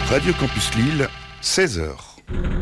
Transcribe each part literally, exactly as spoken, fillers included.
Radio Campus Lille, seize heures.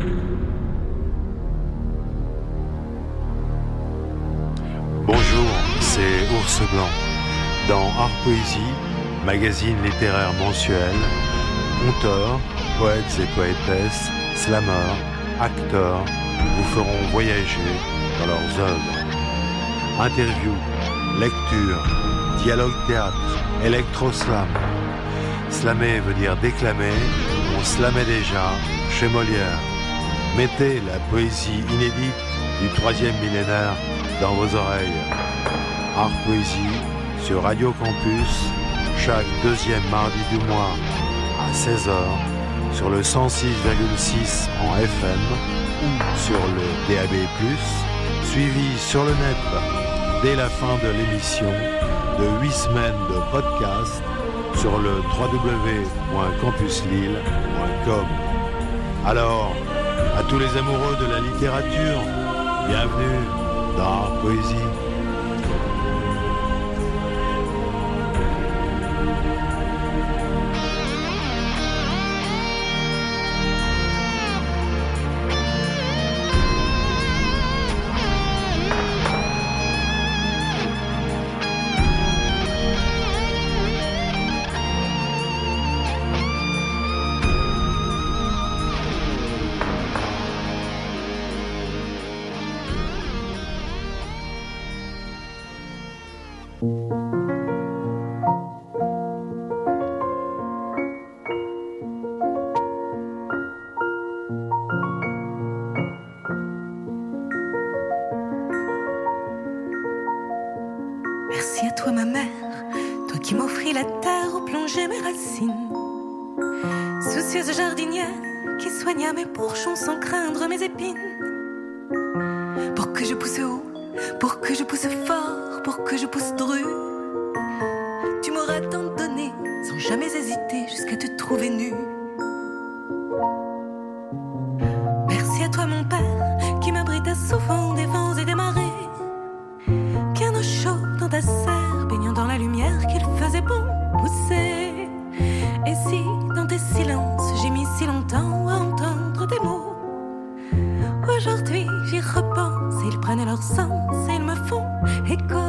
Bonjour, c'est Ours Blanc. Dans Art Poésie, magazine littéraire mensuel, conteurs, poètes et poétesses, slameurs, acteurs vous feront voyager dans leurs œuvres. Interviews, lectures, dialogue théâtre, électro-slam. Slammer veut dire déclamer, on slamait déjà chez Molière. Mettez la poésie inédite du troisième millénaire dans vos oreilles. Art Poésie sur Radio Campus, chaque deuxième mardi du mois à seize heures, sur le cent six virgule six en F M ou sur le D A B plus, suivi sur le net dès la fin de l'émission de huit semaines de podcast sur le w w w point campus lille point com. Alors, à tous les amoureux de la littérature, bienvenue dans Art Poésie. Merci à toi ma mère, toi qui m'offris la terre où plonger mes racines. Soucieuse jardinière qui soigna mes bourgeons sans craindre mes épines. Pour que je pousse haut, pour que je pousse fort, pour que je pousse dru, tu m'auras tant donné sans jamais hésiter jusqu'à te trouver nue. Merci à toi mon père qui m'abrita souvent des vents et des marées. Qu'un eau chaude dans ta serre, baignant dans la lumière qu'il faisait bon pousser. Et si dans tes silences j'ai mis si longtemps à entendre tes mots, aujourd'hui j'y repense, ils prennent leur sens et ils me font écho.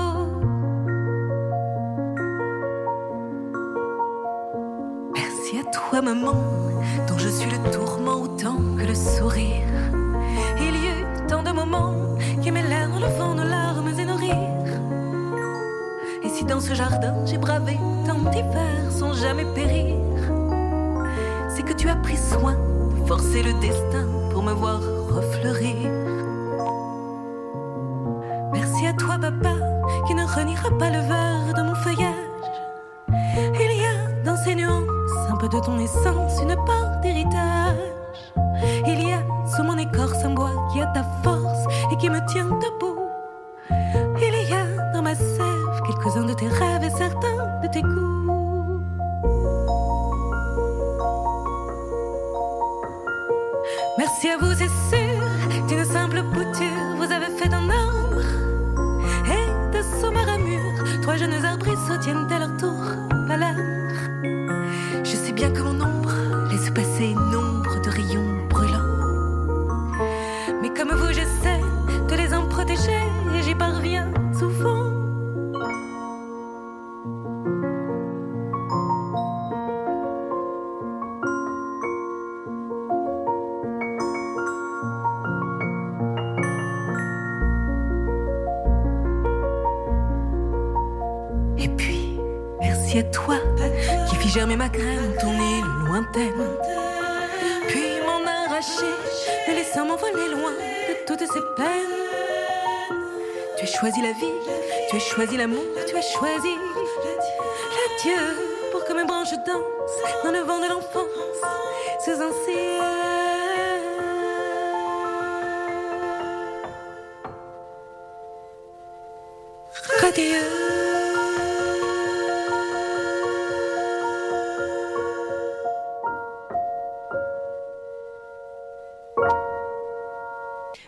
Merci à toi maman, dont je suis le tourment autant que le sourire. Il y eut tant de moments qui mêlèrent le vent, nos larmes et nos rires. Et si dans ce jardin j'ai bravé tant d'hivers sans jamais périr, c'est que tu as pris soin de forcer le destin pour me voir refleurir. Merci à toi papa qui ne reniera pas le vert de mon feuillage. Il y a dans ces nuances un peu de ton essence, une part d'héritage. Il y a sous mon écorce un bois qui a ta force et qui me tient debout. Il y a dans ma sève quelques-uns de tes rêves et certains de tes goûts. Merci à vous, c'est sûr, d'une simple bouture, vous avez fait un arbre. Et de sommaire à mur, trois jeunes arbrisseaux tiennent à leur tour valeur. Je sais bien que mon ombre laisse passer nombre de rayons brûlants. Mais comme vous, j'essaie de les en protéger et j'y parviens souvent. Et puis, merci à toi qui fit germer ma graine, ton île lointaine. Puis m'en arracher, me laissant m'envoler loin de toutes ces peines. Tu as choisi la vie, tu as choisi l'amour, tu as choisi l'adieu pour que mes branches dansent dans le vent de l'enfance sous un ciel radieux.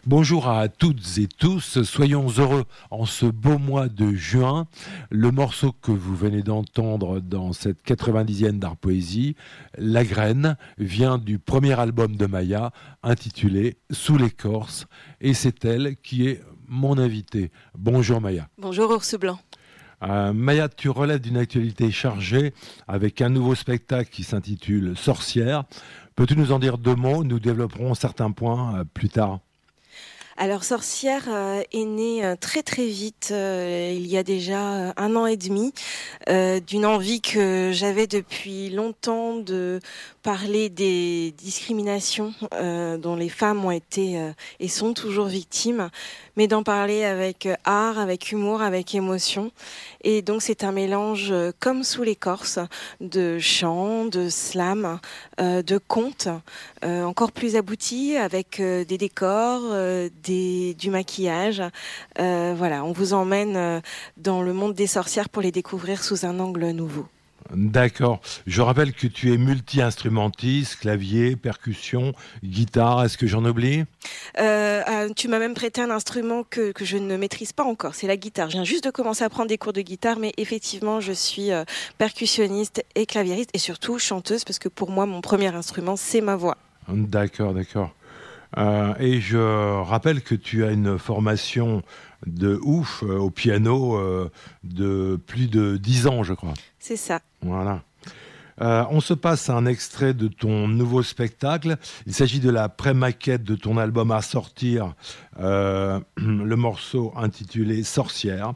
Bonjour à toutes et tous, soyons heureux en ce beau mois de juin. Le morceau que vous venez d'entendre dans cette quatre-vingt-dixième d'Art Poésie, La Graine, vient du premier album de Maya intitulé Sous l'écorce, et c'est elle qui est mon invitée. Bonjour Maya. Bonjour Ours Blanc. Euh, Maya, tu relèves d'une actualité chargée avec un nouveau spectacle qui s'intitule Sorcière. Peux-tu nous en dire deux mots? Nous développerons certains points euh, plus tard. Alors Sorcière euh, est née euh, très très vite, euh, il y a déjà euh, un an et demi, euh, d'une envie que j'avais depuis longtemps de parler des discriminations euh, dont les femmes ont été euh, et sont toujours victimes, mais d'en parler avec art, avec humour, avec émotion. Et donc c'est un mélange euh, comme Sous l'écorce, de chant, de slam, euh, de contes, euh, encore plus abouti, avec euh, des décors, euh, Des, du maquillage. Euh, voilà, on vous emmène euh, dans le monde des sorcières pour les découvrir sous un angle nouveau. D'accord. Je rappelle que tu es multi-instrumentiste, clavier, percussion, guitare. Est-ce que j'en oublie ? euh, euh, Tu m'as même prêté un instrument que, que je ne maîtrise pas encore, c'est la guitare. Je viens juste de commencer à prendre des cours de guitare, mais effectivement, je suis euh, percussionniste et claviériste et surtout chanteuse, parce que pour moi, mon premier instrument, c'est ma voix. D'accord, d'accord. Euh, et je rappelle que tu as une formation de ouf euh, au piano euh, de plus de dix ans, je crois. C'est ça. Voilà. Euh, on se passe un extrait de ton nouveau spectacle. Il s'agit de la pré-maquette de ton album à sortir, euh, le morceau intitulé Sorcière.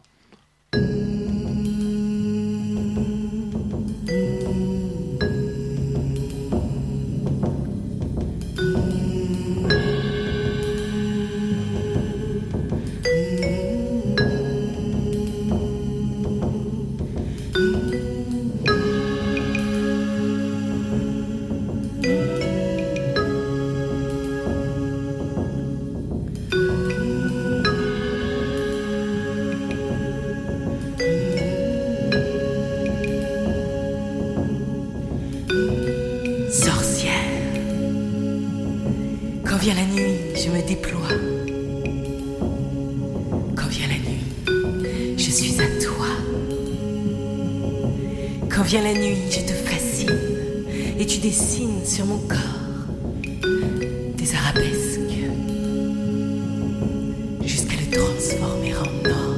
vient la nuit, je me déploie. Quand vient la nuit, je suis à toi. Quand vient la nuit, je te fascine et tu dessines sur mon corps des arabesques jusqu'à le transformer en or.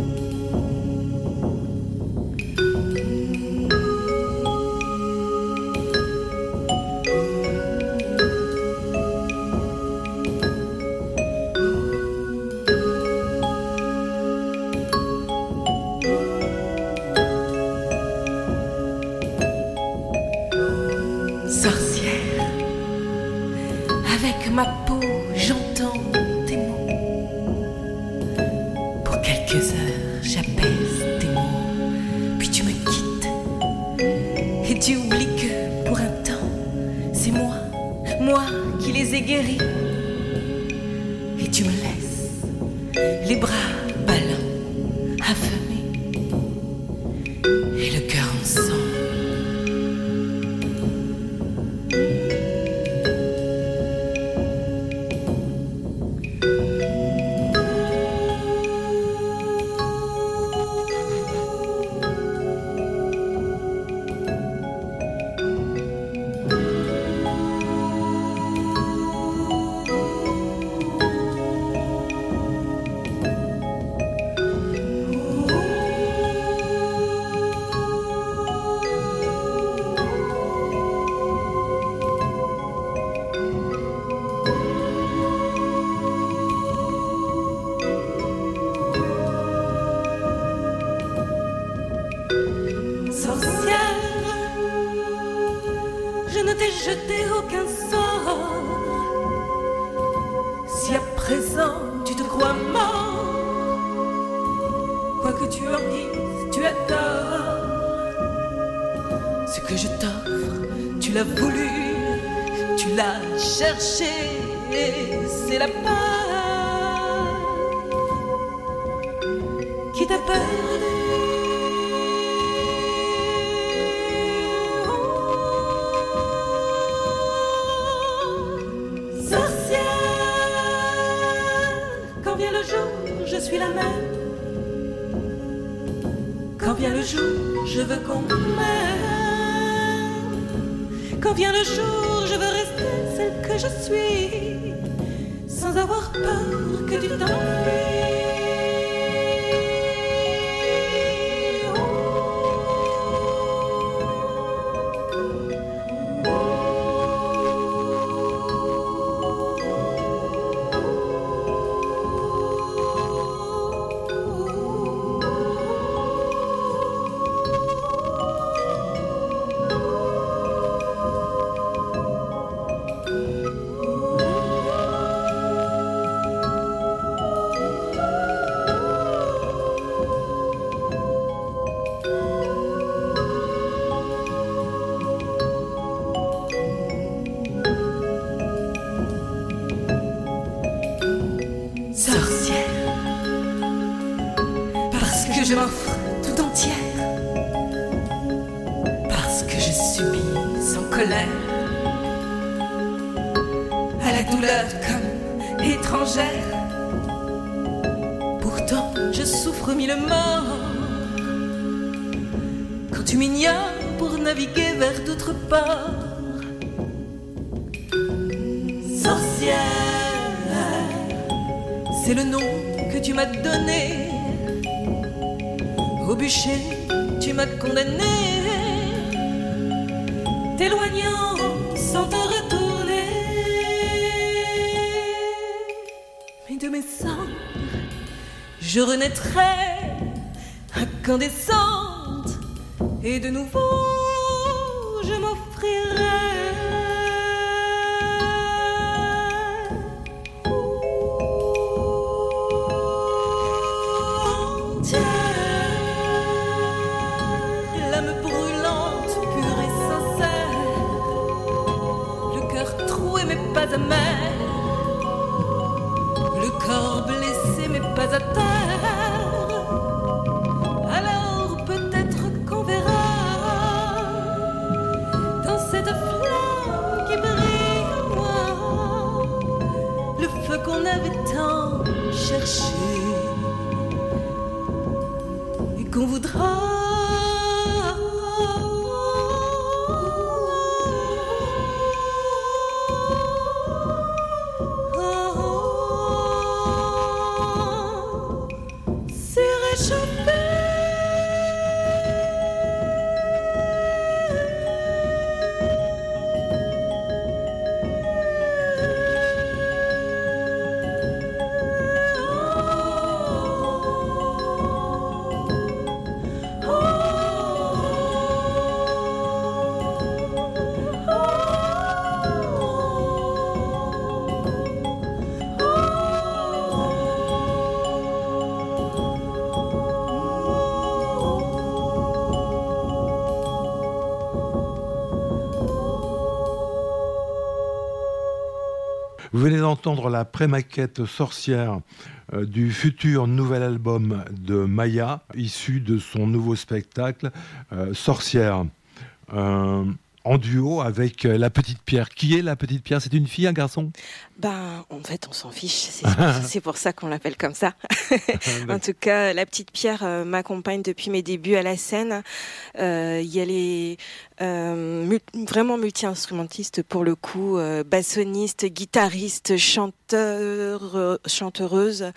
Sorcière, avec ma peau, j'entends tes mots. Pour quelques heures, j'apaise tes mots. Puis tu me quittes et tu oublies que pour un temps, c'est moi, moi qui les ai guéris. Et tu me laisses les bras ballants, affamés et le cœur en sang. Je ne t'ai jeté aucun sort. Si à présent tu te crois mort, quoi que tu en dises, tu as tort. Ce que je t'offre, tu l'as voulu, tu l'as cherché, et c'est la peur qui t'a perdu. Sorcière, veux qu'on m'aime. Quand vient le jour, je veux rester celle que je suis, sans avoir peur que tu t'enfuis. Je m'offre tout entière, parce que je subis sans colère à la douleur comme étrangère. Pourtant je souffre mille morts quand tu m'ignores pour naviguer vers d'autres ports. Sorcière, c'est le nom que tu m'as donné. Au bûcher, tu m'as condamné, t'éloignant sans te retourner. Mais de mes cendres, je renaîtrai incandescente, et de nouveau, je m'offrirai. Le corps blessé mais pas à terre. Alors peut-être qu'on verra dans cette flamme qui brille en moi le feu qu'on avait tant cherché et qu'on voudra. Vous venez d'entendre la pré-maquette Sorcière euh, du futur nouvel album de Maya, issu de son nouveau spectacle euh, Sorcière, euh, en duo avec euh, la Petite Pierre. Qui est la Petite Pierre? C'est une fille, un garçon? Ben, en fait, on s'en fiche. C'est, c'est pour ça qu'on l'appelle comme ça. En tout cas, la Petite Pierre euh, m'accompagne depuis mes débuts à la scène. Euh, y a les euh, mu- vraiment multi-instrumentiste pour le coup, euh, bassoniste, guitariste, chanteur, euh, chanteuse,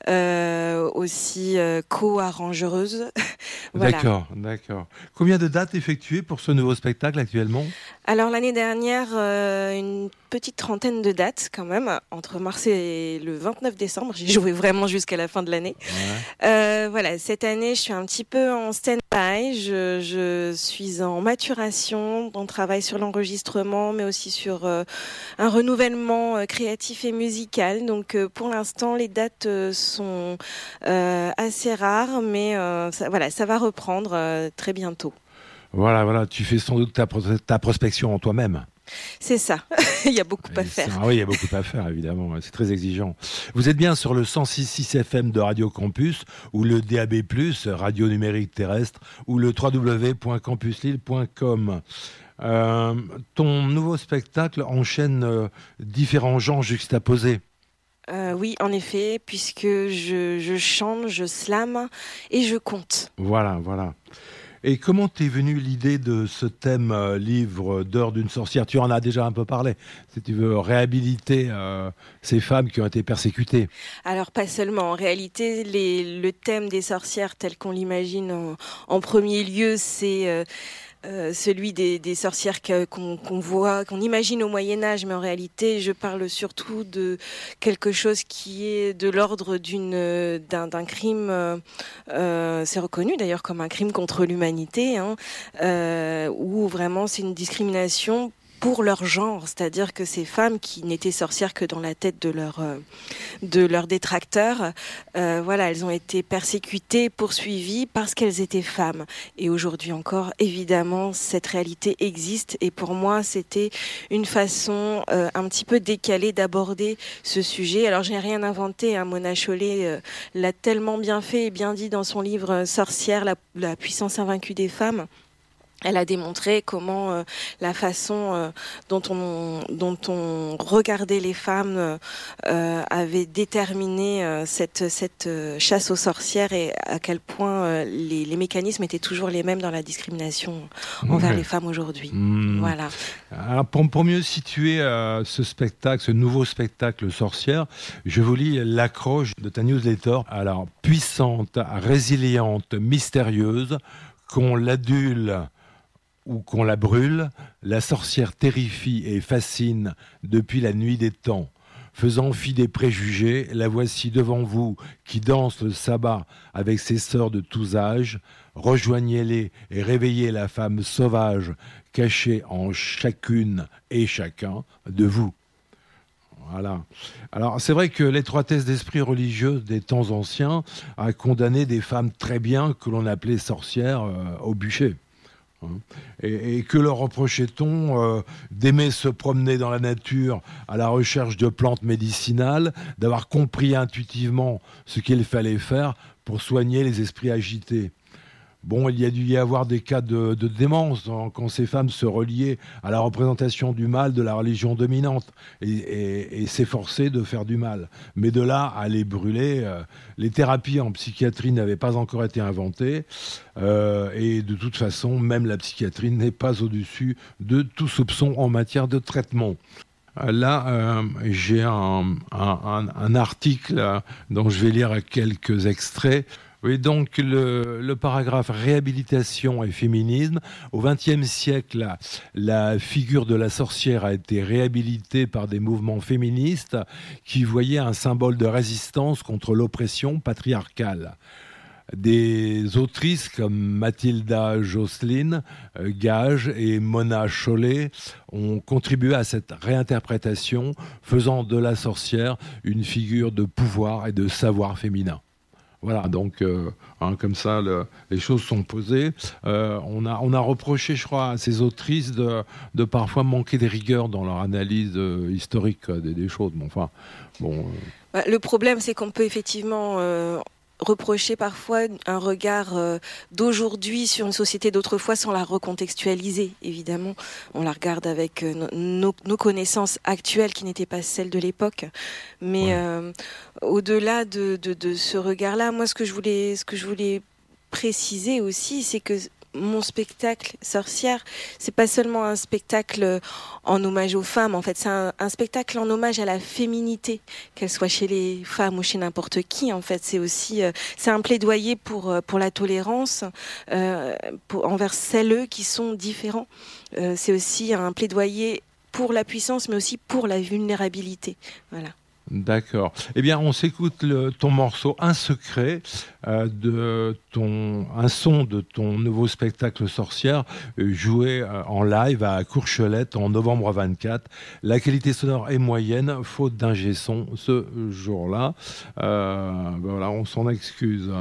euh, aussi euh, co-arrangeuse. Voilà. D'accord, d'accord. Combien de dates effectuées pour ce nouveau spectacle actuellement? Alors l'année dernière, euh, une petite trentaine de dates quand même, entre mars et le vingt-neuf décembre. J'ai joué vraiment jusqu'à la fin de l'année. Ouais. Euh, voilà, cette année, je suis un petit peu en stand-by. Je, je suis en maturation. On travaille sur l'enregistrement, mais aussi sur euh, un renouvellement euh, créatif et musical. Donc euh, pour l'instant, les dates euh, sont euh, assez rares, mais euh, ça, voilà, ça va reprendre euh, très bientôt. Voilà, voilà, tu fais sans doute ta, ta prospection en toi-même. C'est ça, il y a beaucoup à faire. Ah oui, il y a beaucoup à faire, évidemment, c'est très exigeant. Vous êtes bien sur le cent six virgule six F M de Radio Campus, ou le D A B plus, radio numérique terrestre, ou le w w w point campus lille point com. Euh, ton nouveau spectacle enchaîne euh, différents genres juxtaposés. Euh, oui, en effet, puisque je, je chante, je slame et je compte. Voilà, voilà. Et comment t'es venue l'idée de ce thème euh, livre d'heures d'une sorcière? Tu en as déjà un peu parlé. Si tu veux réhabiliter euh, ces femmes qui ont été persécutées. Alors pas seulement. En réalité, les, le thème des sorcières tel qu'on l'imagine en, en premier lieu, c'est euh, Euh, celui des, des sorcières que, qu'on, qu'on voit, qu'on imagine au Moyen-Âge, mais en réalité, je parle surtout de quelque chose qui est de l'ordre d'une, d'un, d'un crime, euh, c'est reconnu d'ailleurs comme un crime contre l'humanité, hein, euh, où vraiment c'est une discrimination pour leur genre, c'est-à-dire que ces femmes qui n'étaient sorcières que dans la tête de leurs euh, de leurs détracteurs, euh, voilà, elles ont été persécutées, poursuivies parce qu'elles étaient femmes. Et aujourd'hui encore, évidemment, cette réalité existe. Et pour moi, c'était une façon euh, un petit peu décalée d'aborder ce sujet. Alors, je n'ai rien inventé. Hein. Mona Chollet euh, l'a tellement bien fait et bien dit dans son livre Sorcière, la, la puissance invaincue des femmes. Elle a démontré comment euh, la façon euh, dont on dont on regardait les femmes euh, avait déterminé euh, cette cette euh, chasse aux sorcières et à quel point euh, les, les mécanismes étaient toujours les mêmes dans la discrimination envers ouais. les femmes aujourd'hui. Mmh. Voilà. Alors pour, pour mieux situer euh, ce spectacle, ce nouveau spectacle Sorcière, je vous lis l'accroche de ta newsletter. Alors puissante, résiliente, mystérieuse, qu'on l'adule ou qu'on la brûle, la sorcière terrifie et fascine depuis la nuit des temps. Faisant fi des préjugés, la voici devant vous qui danse le sabbat avec ses sœurs de tous âges. Rejoignez-les et réveillez la femme sauvage cachée en chacune et chacun de vous. Voilà. Alors, c'est vrai que l'étroitesse d'esprit religieux des temps anciens a condamné des femmes très bien que l'on appelait sorcières euh, au bûcher. Et, et que leur reprochait-on euh, d'aimer se promener dans la nature à la recherche de plantes médicinales, d'avoir compris intuitivement ce qu'il fallait faire pour soigner les esprits agités. Bon, il y a dû y avoir des cas de, de démence hein, quand ces femmes se reliaient à la représentation du mal de la religion dominante et, et, et s'efforçaient de faire du mal. Mais de là à les brûler, euh, les thérapies en psychiatrie n'avaient pas encore été inventées euh, et de toute façon, même la psychiatrie n'est pas au-dessus de tout soupçon en matière de traitement. Là, euh, j'ai un, un, un article dont je vais lire quelques extraits. Oui, donc le, le paragraphe réhabilitation et féminisme. Au vingtième siècle, la, la figure de la sorcière a été réhabilitée par des mouvements féministes qui voyaient un symbole de résistance contre l'oppression patriarcale. Des autrices comme Mathilda Jocelyn euh, Gage et Mona Chollet ont contribué à cette réinterprétation, faisant de la sorcière une figure de pouvoir et de savoir féminin. Voilà, donc euh, hein, comme ça, le, les choses sont posées. Euh, on, a, on a reproché, je crois, à ces autrices de, de parfois manquer des rigueurs dans leur analyse euh, historique des, des choses. Bon, enfin, bon. Euh... Le problème, c'est qu'on peut effectivement euh, reprocher parfois un regard euh, d'aujourd'hui sur une société d'autrefois sans la recontextualiser. Évidemment, on la regarde avec euh, nos, nos connaissances actuelles qui n'étaient pas celles de l'époque. Mais ouais. euh, au-delà de, de, de ce regard-là, moi, ce que je voulais, ce que je voulais préciser aussi, c'est que mon spectacle Sorcière, c'est pas seulement un spectacle en hommage aux femmes, en fait, c'est un, un spectacle en hommage à la féminité, qu'elle soit chez les femmes ou chez n'importe qui, en fait. C'est aussi, euh, c'est un plaidoyer pour, pour la tolérance, euh, pour, envers celles qui sont différents. Euh, c'est aussi un plaidoyer pour la puissance, mais aussi pour la vulnérabilité. Voilà. D'accord. Eh bien, on s'écoute le, ton morceau Un secret, euh, de ton, un son de ton nouveau spectacle Sorcière, euh, joué euh, en live à Courchelette en novembre vingt-quatre. La qualité sonore est moyenne, faute d'ingé son ce jour-là. Euh, ben voilà, on s'en excuse.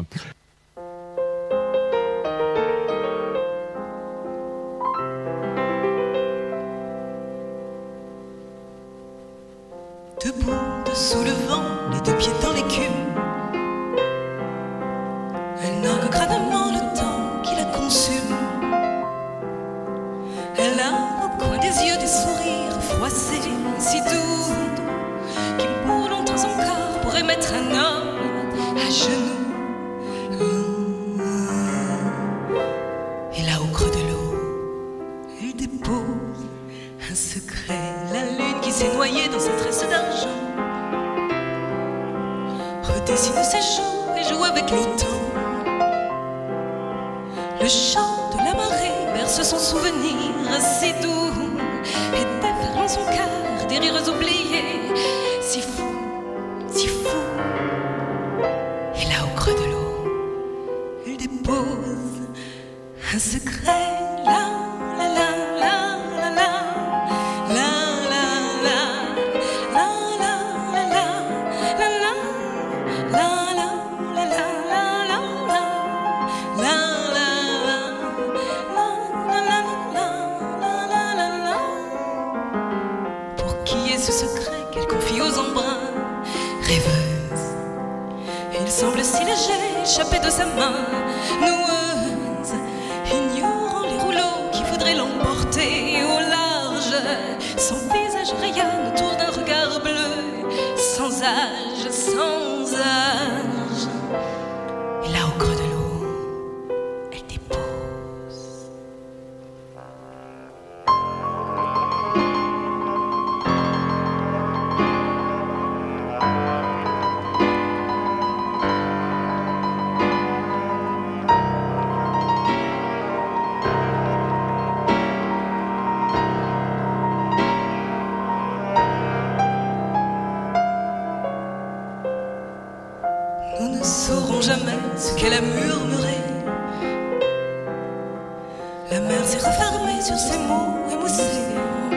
Debout, sous le vent, les deux pieds dans l'écume, elle nargue crânement le temps qui la consume. Elle a au coin des yeux des sourires froissés, si doux, qui pour longtemps encore pourraient mettre un homme à genoux. dépose un secret. La lune qui s'est noyée dans sa tresse d'argent redessine ses joues et joue avec le temps. Le chant de la marée berce son souvenir si doux et déferle son cœur des rires oubliés, si fou, si fou. Et là au creux de l'eau, il dépose un secret. La la la la la la la la la la la la la la la. Pour qui est ce secret qu'elle confie aux embruns rêveuses? Il semble si léger, échappé de sa main noueuse, ignorant les rouleaux qui voudraient l'emporter au large. Son visage rayonne autour d'un regard bleu, sans âge, sans âge. Et là au creux de l'eau, elle dépose. Nous ne saurons jamais ce qu'elle a murmuré. La mer s'est refermée sur ses mots émoussés.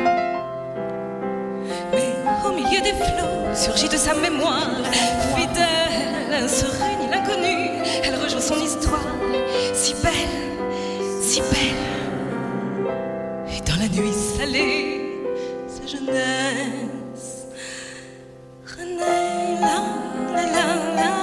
Mais au milieu des flots surgit de sa mémoire fidèle, sereine et l'inconnue. Elle rejoue son histoire, si belle, si belle. Et dans la nuit salée, sa jeunesse renaît là, là, là, là.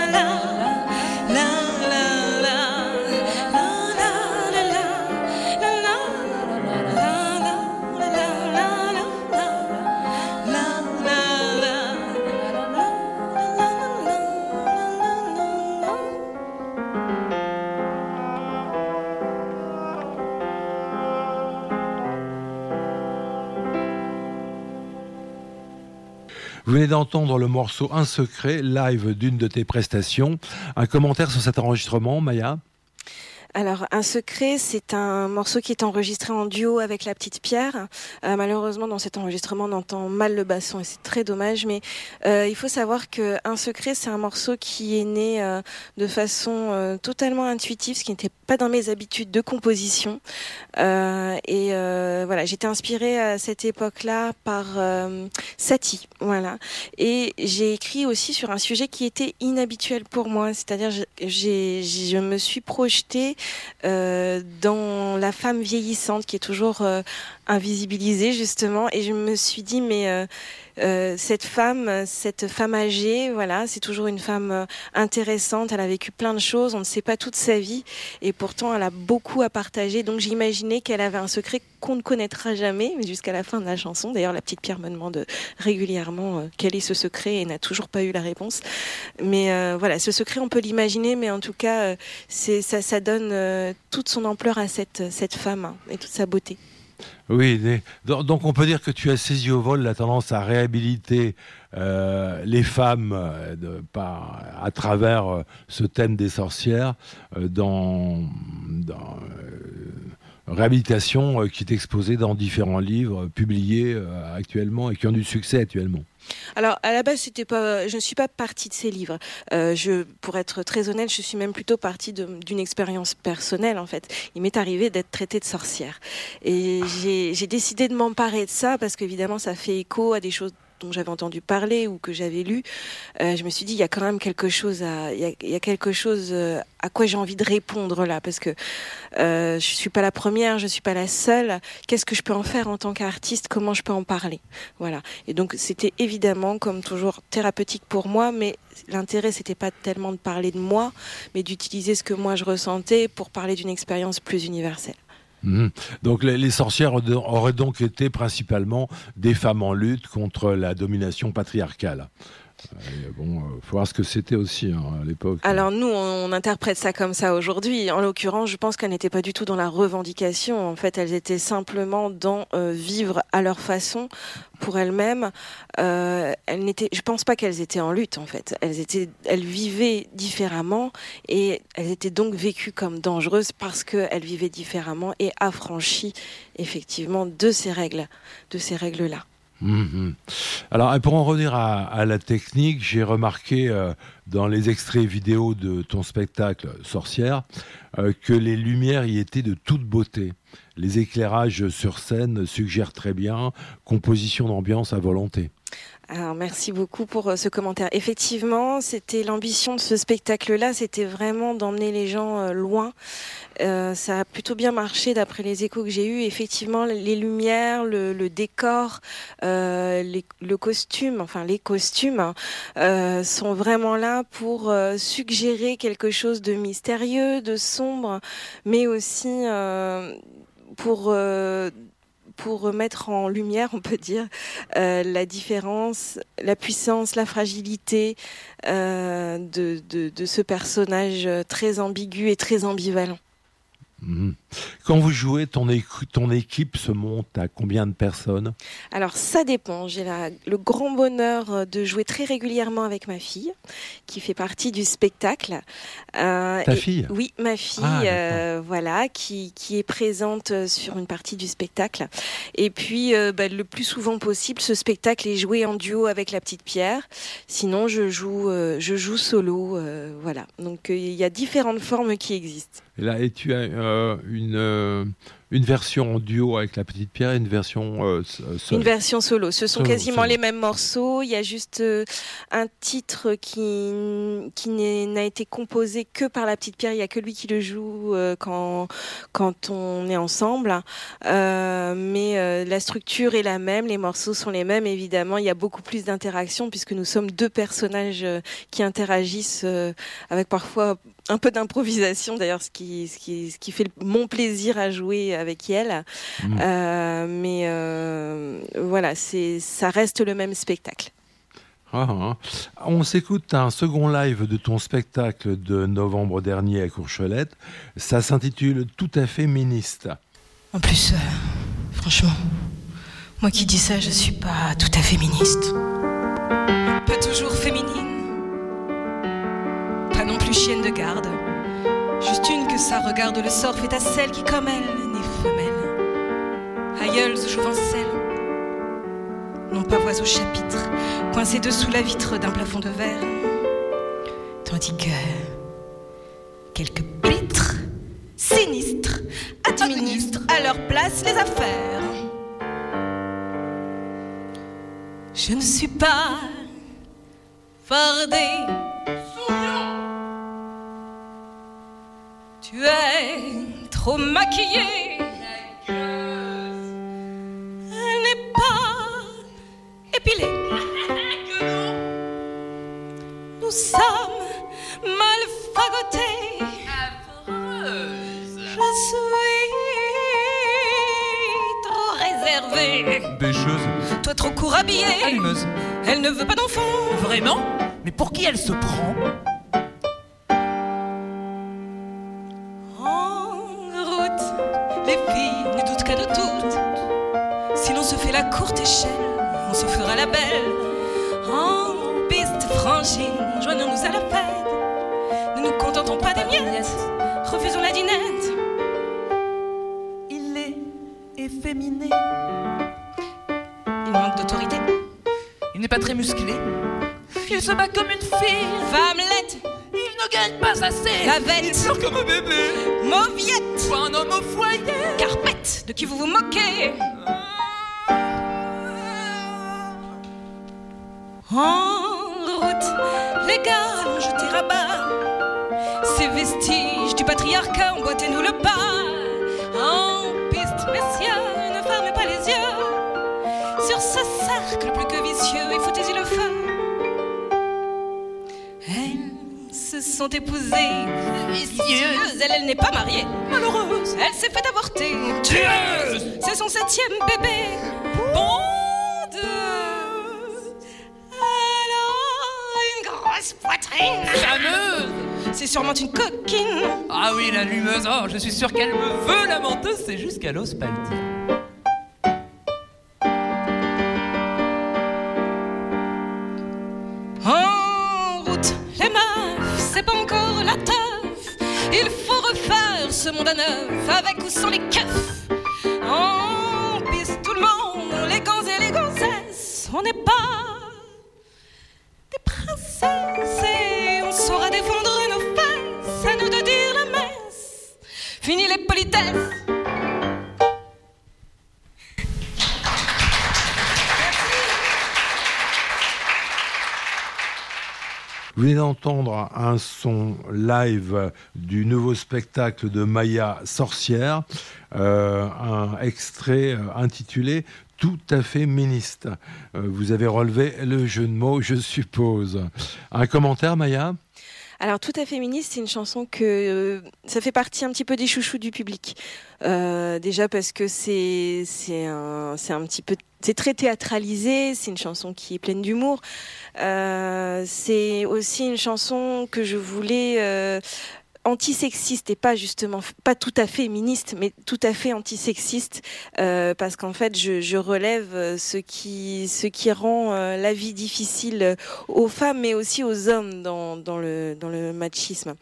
Vous venez d'entendre le morceau Un secret, live d'une de tes prestations. Un commentaire sur cet enregistrement, Maya ? Alors, Un secret, c'est un morceau qui est enregistré en duo avec La Petite Pierre. Euh, malheureusement, dans cet enregistrement, on entend mal le basson et c'est très dommage. Mais euh, il faut savoir que Un secret, c'est un morceau qui est né euh, de façon euh, totalement intuitive, ce qui n'était pas dans mes habitudes de composition. Euh, et euh, voilà, j'étais inspirée à cette époque-là par euh, Satie, voilà. Et j'ai écrit aussi sur un sujet qui était inhabituel pour moi, c'est-à-dire j'ai, je me suis projetée Euh, dans la femme vieillissante qui est toujours euh, invisibilisée justement, et je me suis dit mais euh, euh, cette femme, cette femme âgée, voilà, c'est toujours une femme euh, intéressante. Elle a vécu plein de choses, on ne sait pas toute sa vie, et pourtant elle a beaucoup à partager. Donc j'imaginais qu'elle avait un secret qu'on ne connaîtra jamais, mais jusqu'à la fin de la chanson. D'ailleurs, La Petite Pierre me demande régulièrement euh, quel est ce secret et n'a toujours pas eu la réponse. Mais euh, voilà, ce secret, on peut l'imaginer, mais en tout cas, euh, c'est, ça, ça donne euh, toute son ampleur à cette, cette femme hein, et toute sa beauté. Oui, donc on peut dire que tu as saisi au vol la tendance à réhabiliter euh, les femmes euh, de, par, à travers euh, ce thème des sorcières euh, dans, dans euh, réhabilitation euh, qui est exposée dans différents livres publiés euh, actuellement et qui ont du succès actuellement. Alors à la base, c'était pas, je ne suis pas partie de ces livres. Euh, je, pour être très honnête, je suis même plutôt partie de, d'une expérience personnelle en fait. Il m'est arrivé d'être traitée de sorcière et j'ai, j'ai décidé de m'emparer de ça parce qu'évidemment, ça fait écho à des choses dont j'avais entendu parler ou que j'avais lu. Euh, je me suis dit, il y a quand même quelque chose à, il y a, il y a quelque chose à quoi j'ai envie de répondre là, parce que euh, je suis pas la première, je suis pas la seule. Qu'est-ce que je peux en faire en tant qu'artiste? Comment je peux en parler? Voilà. Et donc, c'était évidemment, comme toujours, thérapeutique pour moi, mais l'intérêt, c'était pas tellement de parler de moi, mais d'utiliser ce que moi je ressentais pour parler d'une expérience plus universelle. Mmh. Donc les, les sorcières auraient donc été principalement des femmes en lutte contre la domination patriarcale. Et bon, il faut voir ce que c'était aussi hein, à l'époque. Alors nous, on, on interprète ça comme ça aujourd'hui. En l'occurrence, je pense qu'elles n'étaient pas du tout dans la revendication. En fait, elles étaient simplement dans euh, vivre à leur façon pour elles-mêmes. Euh, elles n'étaient, je pense pas qu'elles étaient en lutte en fait. Elles étaient, elles vivaient différemment et elles étaient donc vécues comme dangereuses parce qu'elles vivaient différemment et affranchies effectivement de ces règles, de ces règles-là. Mmh. Alors, pour en revenir à, à la technique, j'ai remarqué euh, dans les extraits vidéo de ton spectacle Sorcière euh, que les lumières y étaient de toute beauté. Les éclairages sur scène suggèrent très bien, composition d'ambiance à volonté. Alors, merci beaucoup pour ce commentaire. Effectivement, c'était l'ambition de ce spectacle-là, c'était vraiment d'emmener les gens euh, loin. Euh, ça a plutôt bien marché d'après les échos que j'ai eus. Effectivement, les lumières, le, le décor, euh, les, le costume, enfin les costumes, euh, sont vraiment là pour euh, suggérer quelque chose de mystérieux, de sombre, mais aussi euh, pour... Euh, pour mettre en lumière, on peut dire, euh, la différence, la puissance, la fragilité euh, de, de, de ce personnage très ambigu et très ambivalent. Mmh. Quand vous jouez, ton, équ- ton équipe se monte à combien de personnes ? Alors ça dépend. J'ai la, le grand bonheur de jouer très régulièrement avec ma fille, qui fait partie du spectacle. Euh, Ta et, fille ? Oui, ma fille, ah, euh, voilà, qui, qui est présente sur une partie du spectacle. Et puis, euh, bah, le plus souvent possible, ce spectacle est joué en duo avec la petite Pierre. Sinon, je joue, euh, je joue solo, euh, voilà. Donc, il euh, y a différentes formes qui existent. Et là, et tu as euh, une, euh, une version en duo avec la petite Pierre et une version euh, seule. Une version solo. Ce sont solo, quasiment solo. les mêmes morceaux. Il y a juste euh, un titre qui, qui n'a été composé que par la petite Pierre. Il n'y a que lui qui le joue euh, quand, quand on est ensemble. Euh, mais euh, la structure est la même, les morceaux sont les mêmes. Évidemment, il y a beaucoup plus d'interaction puisque nous sommes deux personnages euh, qui interagissent euh, avec parfois un peu d'improvisation d'ailleurs, ce qui, ce qui, ce qui fait mon plaisir à jouer avec elle. Mmh. Euh, mais euh, voilà, c'est, ça reste le même spectacle. Ah, ah. On s'écoute un second live de ton spectacle de novembre dernier à Courchelette. Ça s'intitule Tout à fait féministe. En plus, euh, franchement, moi qui dis ça, je suis pas tout à fait féministe. Pas toujours féminine. Pas non plus chienne de garde. Juste une que ça regarde le sort fait à celle qui comme elle n'est femelle. Aïeules aux jouvencelles, non pas voix au chapitre, coincées dessous la vitre d'un plafond de verre. Tandis que quelques pitres sinistres administrent à leur place les affaires. Je ne suis pas fardée. Tu es trop maquillée. Elle n'est pas épilée. Nous sommes mal fagotés. Je suis trop réservée. Bêcheuse. Toi trop court habillée. Allumeuse. Elle ne veut pas d'enfant. Vraiment ? Mais pour qui elle se prend ? La courte échelle, on se fera la belle. En piste franchine, joignons-nous à la fête. Ne nous contentons pas des miettes, refusons la dinette. Il est efféminé. Il manque d'autorité. Il n'est pas très musclé. Il se bat comme une fille. Femmelette. Il ne gagne pas assez. La bête. Il pleure comme un bébé. Mauviette. Ou un homme au foyer. Carpette, de qui vous vous moquez. En route, les gars l'ont jeté rabat. Ces vestiges du patriarcat, emboîtez-nous le pas. En piste, messieurs, ne fermez pas les yeux sur ce cercle plus que vicieux et foutez-y le feu. Elles se sont épousées, vicieuses. Elle, elle n'est pas mariée, malheureuse. Elle s'est fait avorter, tueuse. C'est son septième bébé. Bon. grosse poitrine. Fameuse. C'est sûrement une coquine. Ah oui, la lumeuse. Oh, je suis sûr qu'elle me veut, la menteuse. C'est juste qu'elle ose pas le dire. En route, les meufs, c'est pas encore la teuf. Il faut refaire ce monde à neuf, avec ou sans les keufs. En piste, tout le monde, les gants et les gonzesses. On n'est pas des princesses et on saura défendre nos fesses. À nous de dire la messe. Fini les politesses. Vous venez d'entendre un son live du nouveau spectacle de Maya Sorcière, euh, un extrait intitulé « Tout à fait féministe ». Euh, vous avez relevé le jeu de mots, je suppose. Un commentaire, Maya ? Alors, Tout à fait féministe, c'est une chanson que euh, ça fait partie un petit peu des chouchous du public. Euh, déjà parce que c'est c'est un c'est un petit peu c'est très théâtralisé. C'est une chanson qui est pleine d'humour. Euh, c'est aussi une chanson que je voulais euh, antisexiste et pas justement pas tout à fait féministe, mais tout à fait antisexiste, euh, parce qu'en fait je, je relève ce qui ce qui rend euh, la vie difficile aux femmes, mais aussi aux hommes dans dans le dans le machisme.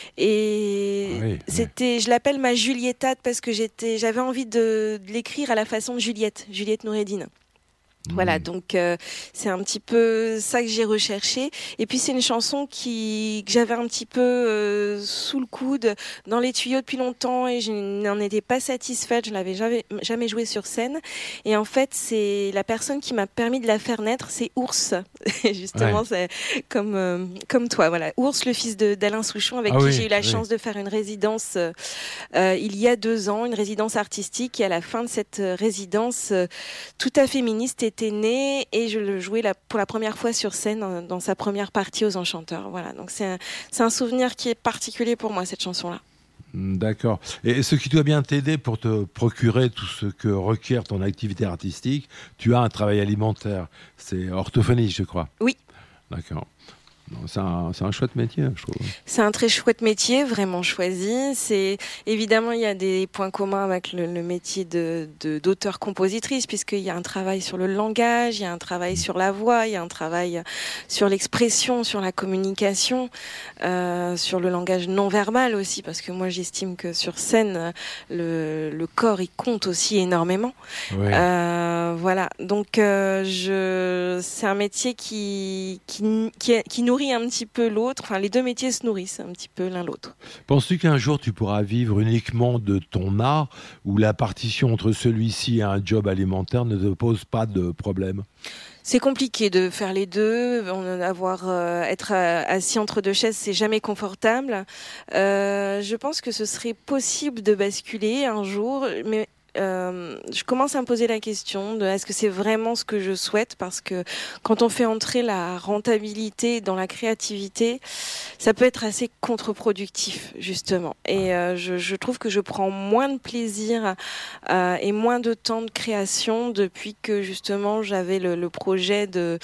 Et oui, c'était, oui. je l'appelle ma Julietade parce que j'étais j'avais envie de, de l'écrire à la façon de Juliette, Juliette Noureddine. Voilà, donc euh, c'est un petit peu ça que j'ai recherché. Et puis c'est une chanson qui que j'avais un petit peu euh, sous le coude, dans les tuyaux depuis longtemps, et je n'en étais pas satisfaite. Je l'avais jamais jamais jouée sur scène. Et en fait, c'est la personne qui m'a permis de la faire naître, c'est Ours. Justement, ouais. C'est comme euh, comme toi, voilà. Ours, le fils de d'Alain Souchon, avec ah qui oui, j'ai eu la oui. chance de faire une résidence euh, euh, il y a deux ans, une résidence artistique. Et à la fin de cette résidence, euh, tout à fait féministe et était né, et je le jouais la, pour la première fois sur scène dans, dans sa première partie aux Enchanteurs. Voilà, donc c'est un, c'est un souvenir qui est particulier pour moi, cette chanson-là. D'accord. Et ce qui doit bien t'aider pour te procurer tout ce que requiert ton activité artistique, tu as un travail alimentaire. C'est orthophoniste, je crois. Oui. D'accord. Non, c'est, un, c'est un chouette métier, je trouve. C'est un très chouette métier, vraiment choisi. C'est, évidemment, il y a des points communs avec le, le métier de, de, d'auteur-compositrice, puisqu'il y a un travail sur le langage, il y a un travail sur la voix, il y a un travail sur l'expression, sur la communication, euh, sur le langage non-verbal aussi, parce que moi, j'estime que sur scène, le, le corps, il compte aussi énormément. Oui. Euh, voilà. Donc, euh, je, c'est un métier qui, qui, qui, qui nous nourrit un petit peu l'autre, enfin les deux métiers se nourrissent un petit peu l'un l'autre. Penses-tu qu'un jour tu pourras vivre uniquement de ton art, ou la partition entre celui-ci et un job alimentaire ne te pose pas de problème ? C'est compliqué de faire les deux. Avoir euh, être assis entre deux chaises, c'est jamais confortable. Euh, je pense que ce serait possible de basculer un jour, mais Euh, je commence à me poser la question de est-ce que c'est vraiment ce que je souhaite, parce que quand on fait entrer la rentabilité dans la créativité, ça peut être assez contre-productif justement, et euh, je, je trouve que je prends moins de plaisir euh, et moins de temps de création depuis que justement j'avais le, le projet de,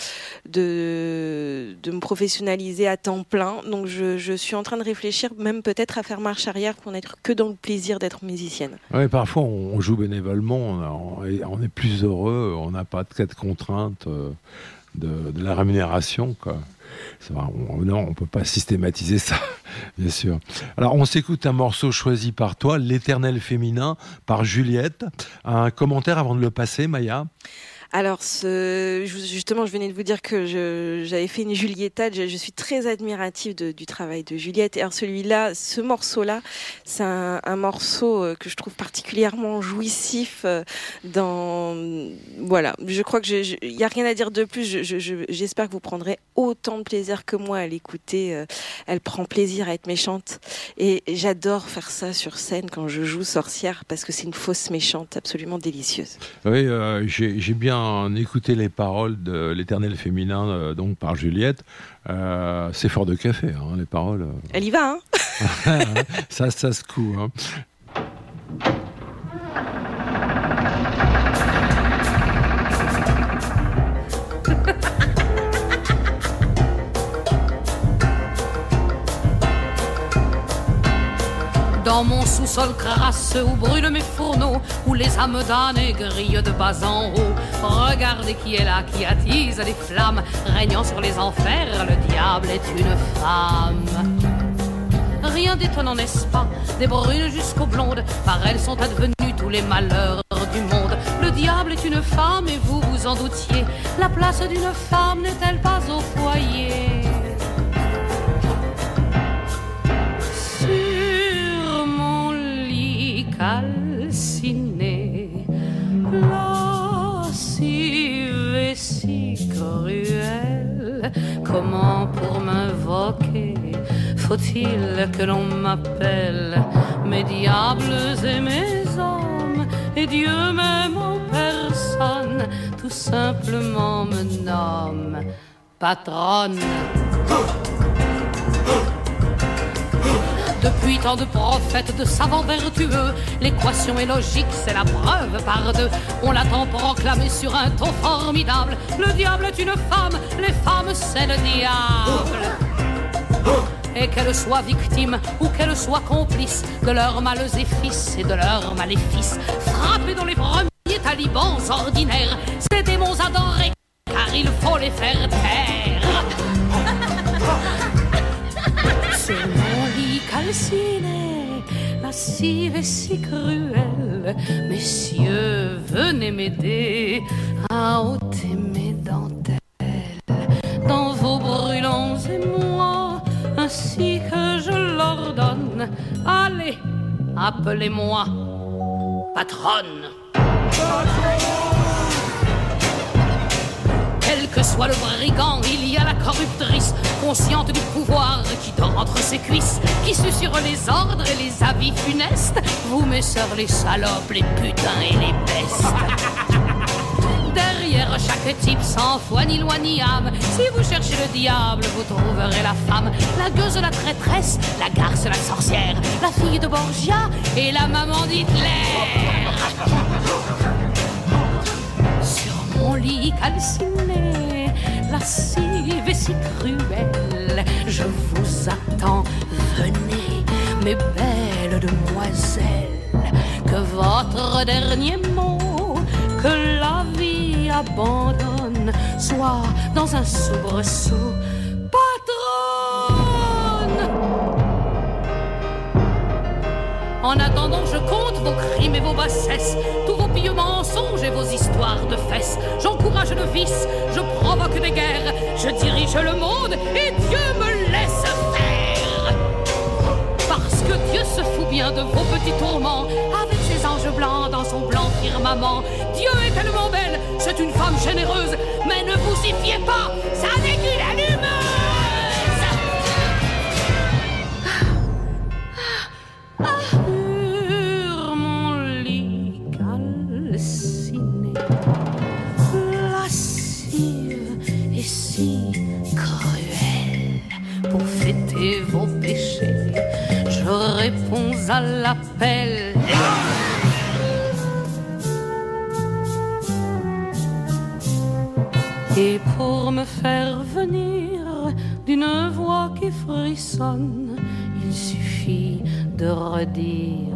de, de me professionnaliser à temps plein. Donc je, je suis en train de réfléchir même peut-être à faire marche arrière pour n'être que dans le plaisir d'être musicienne. Oui, parfois on joue bénévolement, on est plus heureux, on n'a pas de cas de contrainte de, de la rémunération, quoi. Va, on, non, on ne peut pas systématiser ça, bien sûr. Alors, on s'écoute un morceau choisi par toi, L'Éternel féminin, par Juliette. Un commentaire avant de le passer, Maya ? Alors, ce, justement, je venais de vous dire que je, j'avais fait une Julietade. Je, je suis très admirative de, du travail de Juliette. Et alors, celui-là, ce morceau-là, c'est un, un morceau que je trouve particulièrement jouissif. Dans, voilà, je crois que je, il n'y a rien à dire de plus. Je, je, je, j'espère que vous prendrez autant de plaisir que moi à l'écouter. Elle prend plaisir à être méchante. Et j'adore faire ça sur scène quand je joue sorcière, parce que c'est une fausse méchante absolument délicieuse. Oui, euh, j'ai, j'ai bien écouter les paroles de L'Éternel féminin, euh, donc par Juliette. Euh, c'est fort de café, hein, les paroles. Elle y va, hein. ça, ça se coud, hein. Dans mon sous-sol crasseux où brûlent mes fourneaux, où les âmes damnées grillent de bas en haut. Regardez qui est là, qui attise les flammes, régnant sur les enfers, le diable est une femme. Rien d'étonnant, n'est-ce pas? Des brunes jusqu'aux blondes, par elles sont advenus tous les malheurs du monde. Le diable est une femme et vous vous en doutiez. La place d'une femme n'est-elle pas au foyer? Sur mon lit calciné, lascive et si cruelle, comment pour m'invoquer faut-il que l'on m'appelle mes diables et mes hommes, et Dieu même en personne tout simplement me nomme patronne. Depuis tant de prophètes, de savants vertueux, l'équation est logique, c'est la preuve par deux. On l'attend proclamé sur un ton formidable. Le diable est une femme, les femmes c'est le diable. Et qu'elles soient victimes ou qu'elles soient complices de leurs maleffices et de leurs maléfices, frappées dans les premiers talibans ordinaires, ces démons adorés, car il faut les faire taire. Sur mon lit calciné, lascive et si cruelle, messieurs, venez m'aider à ôter mes dentelles dans vos brûlants émois, ainsi que je l'ordonne. Allez, appelez-moi patronne. Quel que soit le brigand, il y a la corruptrice, consciente du pouvoir qui dort entre ses cuisses, qui susurre les ordres et les avis funestes. Vous, mes sœurs, les salopes, les putains et les bestes. Derrière chaque type sans foi ni loi ni âme, si vous cherchez le diable, vous trouverez la femme, la gueuse, la traîtresse, la garce, la sorcière, la fille de Borgia et la maman d'Hitler. Sur mon lit calciné, lascive et si cruelle, je vous attends, venez, mes belles demoiselles, que votre dernier mot, que la vie abandonne, soit dans un soubresaut patronne. En attendant, je compte vos crimes et vos bassesses, tous vos pieux mensonges et vos histoires de fesses. J'encourage le vice, je provoque des guerres, je dirige le monde et Dieu me laisse faire. Parce que Dieu se fout bien de vos petits tourments, avec ses anges blancs dans son blanc firmament. Dieu est tellement belle, c'est une femme généreuse, mais ne vous y fiez pas, ça n'est qu'une allumeuse. Sur mon lit calciné, lascive et si cruelle, pour fêter vos péchés, je réponds à l'appel. Et pour me faire venir d'une voix qui frissonne, il suffit de redire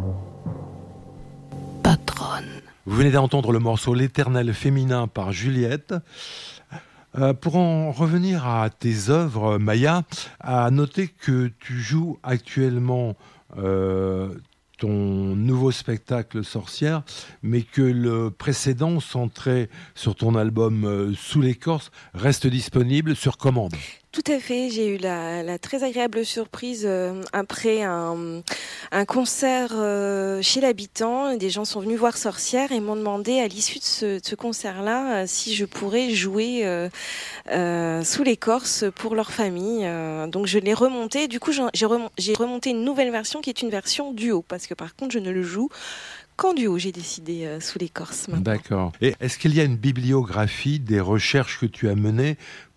patronne. Vous venez d'entendre le morceau L'Éternel féminin par Juliette. Euh, pour en revenir à tes œuvres, Maya, à noter que tu joues actuellement euh, ton nouveau spectacle Sorcière, mais que le précédent, centré sur ton album euh, Sous l'écorce, reste disponible sur commande. Tout à fait, j'ai eu la, la très agréable surprise euh, après un, un concert euh, chez l'habitant. Des gens sont venus voir Sorcière et m'ont demandé à l'issue de ce, de ce concert-là euh, si je pourrais jouer euh, euh, Sous l'écorce pour leur famille. Euh, donc je l'ai remonté. Du coup, j'ai remonté une nouvelle version qui est une version duo, parce que par contre, je ne le joue qu'en duo, j'ai décidé euh, Sous l'écorce maintenant. D'accord. Et est-ce qu'il y a une bibliographie des recherches que tu as menées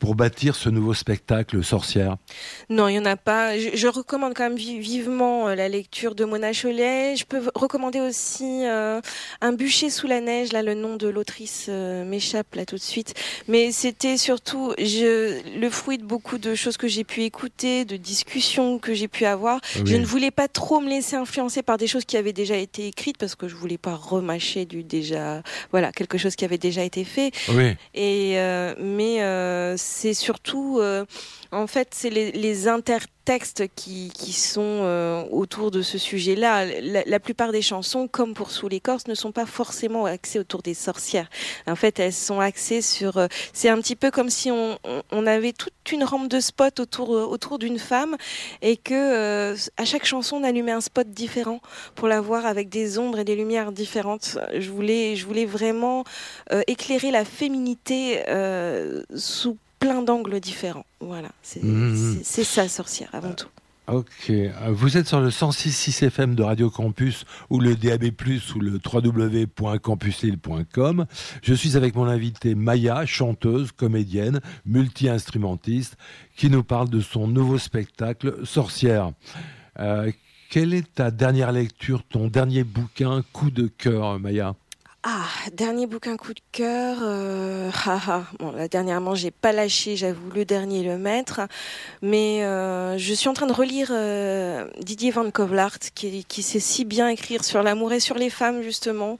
pour bâtir ce nouveau spectacle Sorcière? Non, il n'y en a pas. Je, je recommande quand même vivement la lecture de Mona Chollet. Je peux recommander aussi euh, Un bûcher sous la neige. Là, le nom de l'autrice euh, m'échappe là tout de suite. Mais c'était surtout je, le fruit de beaucoup de choses que j'ai pu écouter, de discussions que j'ai pu avoir. Oui. Je ne voulais pas trop me laisser influencer par des choses qui avaient déjà été écrites parce que je voulais pas remâcher du déjà, voilà, quelque chose qui avait déjà été fait. Oui. Et euh, mais euh, c'est surtout, euh, en fait, c'est les, les intertextes qui, qui sont euh, autour de ce sujet-là. La, la plupart des chansons, comme pour Sous l'écorce, ne sont pas forcément axées autour des sorcières. En fait, elles sont axées sur... Euh, c'est un petit peu comme si on, on, on avait toute une rampe de spots autour, autour d'une femme et que euh, à chaque chanson, on allumait un spot différent pour la voir avec des ombres et des lumières différentes. Je voulais, je voulais vraiment euh, éclairer la féminité euh, sous plein d'angles différents. Voilà, c'est, mmh. c'est, c'est ça, Sorcière, avant tout. Ok, vous êtes sur le cent six virgule six F M de Radio Campus ou le D A B plus, ou le w w w point campus lille point com. Je suis avec mon invitée Maya, chanteuse, comédienne, multi-instrumentiste, qui nous parle de son nouveau spectacle Sorcière. Euh, quelle est ta dernière lecture, ton dernier bouquin, coup de cœur, Maya ? Ah, dernier bouquin coup de cœur. Euh, ah, ah. Bon, là, dernièrement, j'ai pas lâché, j'avoue, le dernier, le maître. Mais euh, je suis en train de relire euh, Didier Van Kovlart, qui, qui sait si bien écrire sur l'amour et sur les femmes, justement.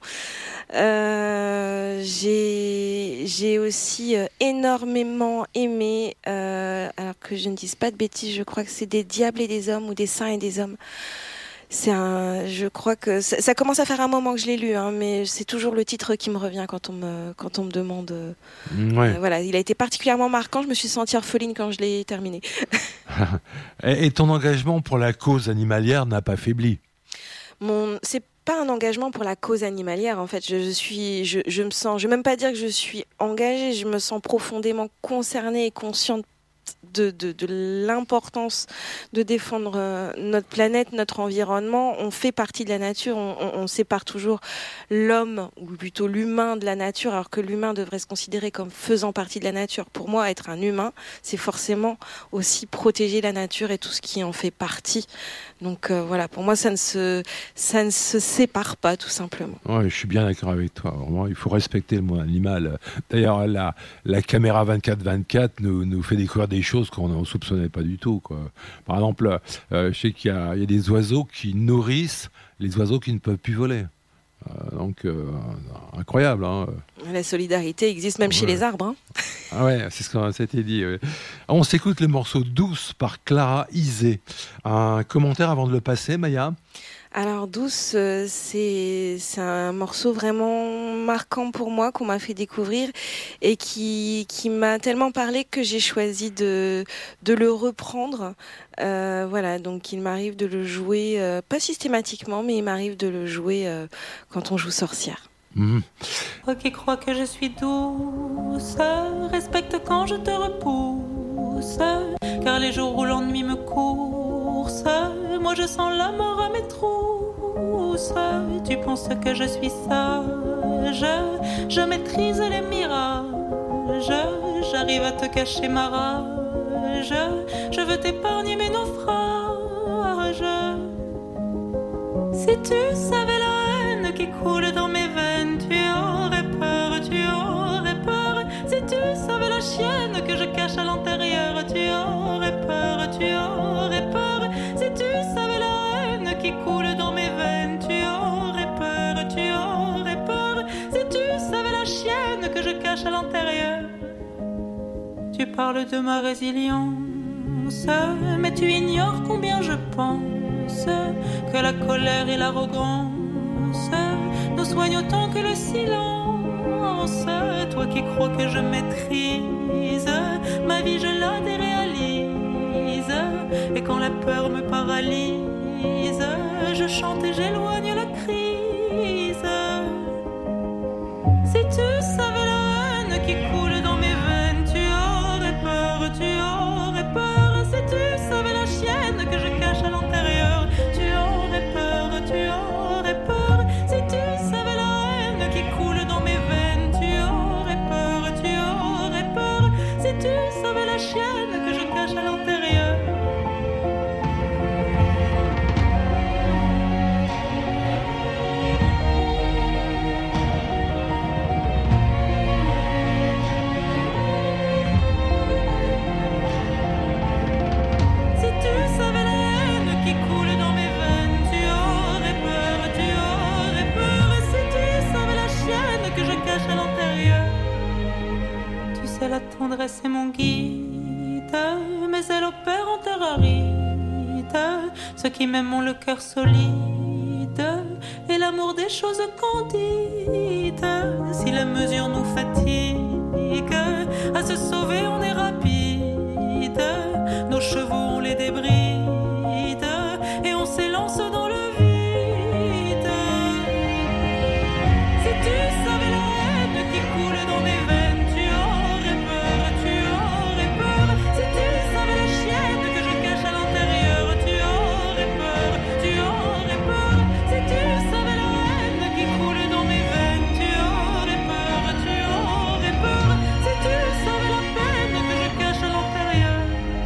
Euh, j'ai, j'ai aussi euh, énormément aimé, euh, alors que je ne dise pas de bêtises, je crois que c'est Des diables et des hommes ou Des saints et des hommes. C'est un, je crois que ça, ça commence à faire un moment que je l'ai lu, hein, mais c'est toujours le titre qui me revient quand on me, quand on me demande. Euh, ouais. euh, voilà, il a été particulièrement marquant. Je me suis sentie orpheline quand je l'ai terminé. et, et ton engagement pour la cause animalière n'a pas faibli. Mon, c'est pas un engagement pour la cause animalière. En fait, je, je suis, je, je me sens, je vais même pas dire que je suis engagée. Je me sens profondément concernée et consciente De, de, de l'importance de défendre euh, notre planète, notre environnement. On fait partie de la nature, on, on, on sépare toujours l'homme, ou plutôt l'humain de la nature, alors que l'humain devrait se considérer comme faisant partie de la nature. Pour moi, être un humain, c'est forcément aussi protéger la nature et tout ce qui en fait partie. Donc euh, voilà, pour moi, ça ne se, ça ne se sépare pas, tout simplement. Ouais, je suis bien d'accord avec toi. Vraiment, il faut respecter le monde animal. D'ailleurs, la, la caméra vingt-quatre vingt-quatre nous, nous fait découvrir des choses qu'on ne soupçonnait pas du tout, quoi. Par exemple, euh, je sais qu'il y a, il y a des oiseaux qui nourrissent les oiseaux qui ne peuvent plus voler. Euh, donc, euh, incroyable. Hein. La solidarité existe même ouais. chez les arbres. Hein. Ah ouais, c'est ce qu'on s'était dit. Ouais. On s'écoute le morceau Douce par Clara Isé. Un commentaire avant de le passer, Maya ? Alors Douce, euh, c'est, c'est un morceau vraiment marquant pour moi qu'on m'a fait découvrir et qui, qui m'a tellement parlé que j'ai choisi de, de le reprendre. Euh, voilà, donc il m'arrive de le jouer, euh, pas systématiquement, mais il m'arrive de le jouer euh, quand on joue Sorcière. Mmh. Toi qui crois que je suis douce, respecte quand je te repousse, car les jours où l'ennui me course, moi je sens la mort à mes trousses. Tu penses que je suis sage, je maîtrise les mirages, j'arrive à te cacher ma rage, je veux t'épargner mes naufrages. Si tu savais la haine qui coule dans mes veines, tu aurais peur, tu aurais peur. Si tu savais la chienne que je cache à l'intérieur, tu aurais peur, tu aurais peur. Si tu savais la haine qui coule dans mes veines, tu aurais peur, tu aurais peur. Si tu savais la chienne que je cache à l'intérieur. Tu parles de ma résilience, mais tu ignores combien je pense que la colère et l'arrogance nous soignent autant que le silence. Toi qui crois que je maîtrise ma vie, je la déréalise. Et quand la peur me paralyse, je chante et j'éloigne la crise. Si tu savais la haine qui coule dans mes veines, tu aurais peur, tu aurais peur. Si tu savais la chienne que je cache à l'intérieur, tu aurais peur, tu aurais peur. Si tu savais la haine qui coule dans mes veines, tu aurais peur, tu aurais peur. Si tu savais la tendresse est mon guide, mais elle opère en terre aride. Ceux qui m'aiment ont le cœur solide et l'amour des choses candides. Si la mesure nous fatigue, à se sauver on est rapide. Nos chevaux on les débride et on s'élance dans le vide. Si tu savais la haine qui coule dans mes veines, tu aurais peur, tu aurais peur. Si tu savais la chienne que je cache à l'intérieur, tu aurais peur, tu aurais peur. Si tu savais la haine qui coule dans mes veines, tu aurais peur, tu aurais peur. Si tu savais la peine que je cache à l'intérieur.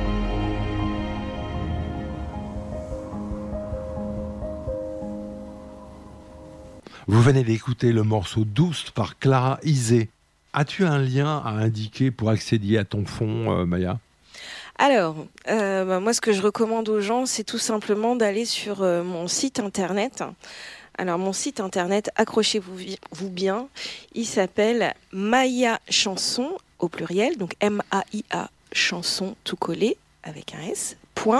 Vous venez d'écouter le morceau Douce par Clara Isé. As-tu un lien à indiquer pour accéder à ton fond, euh, Maya ? Alors, euh, bah, moi, ce que je recommande aux gens, c'est tout simplement d'aller sur euh, mon site internet. Alors, mon site internet, accrochez-vous vi- vous bien, il s'appelle Maya Chanson, au pluriel, donc M A I A chanson tout collé, avec un S, point,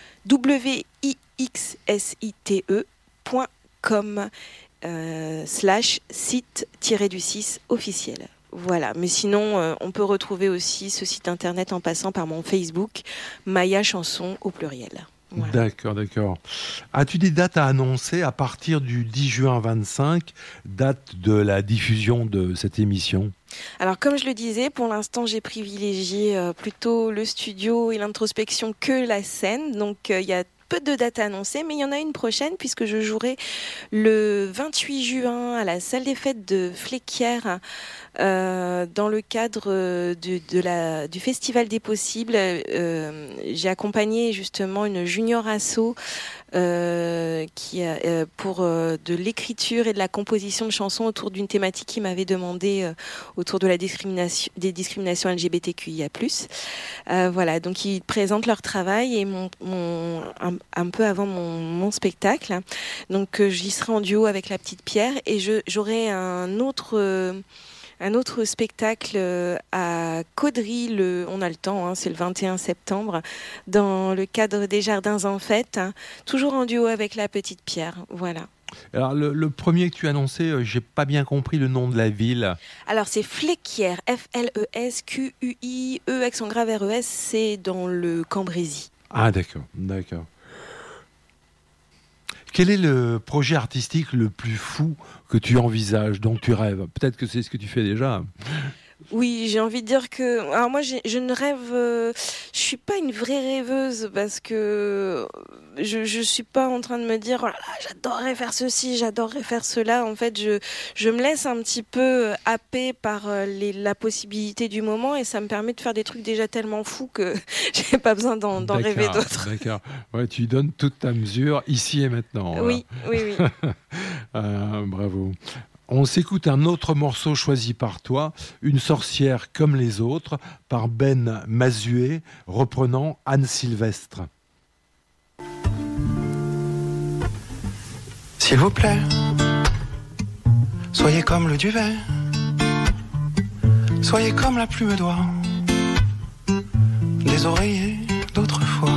W I X S I T E, point com, euh, slash site tiré du six officiel. Voilà, mais sinon, euh, on peut retrouver aussi ce site internet en passant par mon Facebook, Maya Chanson au pluriel. Voilà. D'accord, d'accord. As-tu des dates à annoncer à partir du dix juin vingt-cinq, date de la diffusion de cette émission ? Alors, comme je le disais, pour l'instant, j'ai privilégié euh, plutôt le studio et l'introspection que la scène. Donc, euh, il y a peu de dates à annoncer, mais il y en a une prochaine puisque je jouerai le vingt-huit juin à la salle des fêtes de Fléquières euh, dans le cadre de, de la, du Festival des Possibles. Euh, j'ai accompagné justement une junior asso euh, qui euh, pour euh, de l'écriture et de la composition de chansons autour d'une thématique qui m'avait demandé euh, autour de la discrimination, des discriminations L G B T Q I A plus. Euh, voilà, donc ils présentent leur travail et mon, mon un, un peu avant mon, mon spectacle. Donc euh, j'y serai en duo avec la petite Pierre et je, j'aurai un autre euh, un autre spectacle euh, à Caudry, le, on a le temps, hein, c'est le vingt et un septembre, dans le cadre des Jardins en Fête, hein, toujours en duo avec la petite Pierre. Voilà. Alors, le, le premier que tu as annoncé, euh, j'ai pas bien compris le nom de la ville. Alors, c'est Fléquières, F L E S Q U I E, accent grave R E S, c'est dans le Cambrésis. Ah, d'accord, d'accord. Quel est le projet artistique le plus fou que tu envisages, dont tu rêves ? Peut-être que c'est ce que tu fais déjà. Oui, j'ai envie de dire que... Alors moi, j'ai, je ne rêve... Euh, je suis pas une vraie rêveuse parce que je je suis pas en train de me dire oh là là, j'adorerais faire ceci, j'adorerais faire cela. En fait, je je me laisse un petit peu happer par les, la possibilité du moment et ça me permet de faire des trucs déjà tellement fous que j'ai pas besoin d'en, d'en rêver d'autres. D'accord. Ouais, tu donnes toute ta mesure ici et maintenant. Voilà. Oui, oui, oui. euh, bravo. On s'écoute un autre morceau choisi par toi, Une sorcière comme les autres, par Ben Mazué, reprenant Anne Sylvestre. S'il vous plaît, soyez comme le duvet, soyez comme la plume d'oie des oreillers d'autrefois.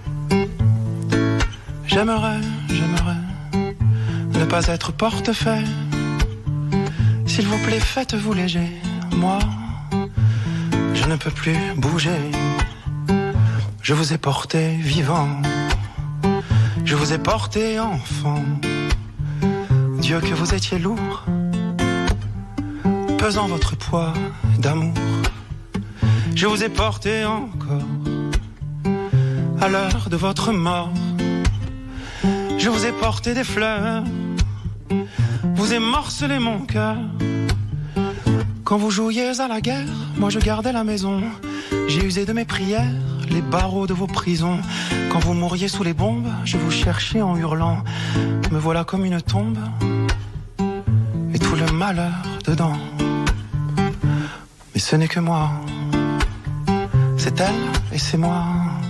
J'aimerais, j'aimerais ne pas être portefeuille. S'il vous plaît, faites-vous léger. Moi, je ne peux plus bouger. Je vous ai porté vivant. Je vous ai porté enfant. Dieu que vous étiez lourd, pesant votre poids d'amour. Je vous ai porté encore à l'heure de votre mort. Je vous ai porté des fleurs. Vous émorcelez mon cœur. Quand vous jouiez à la guerre, moi je gardais la maison. J'ai usé de mes prières, les barreaux de vos prisons. Quand vous mouriez sous les bombes, je vous cherchais en hurlant. Me voilà comme une tombe, et tout le malheur dedans. Mais ce n'est que moi, c'est elle et c'est moi.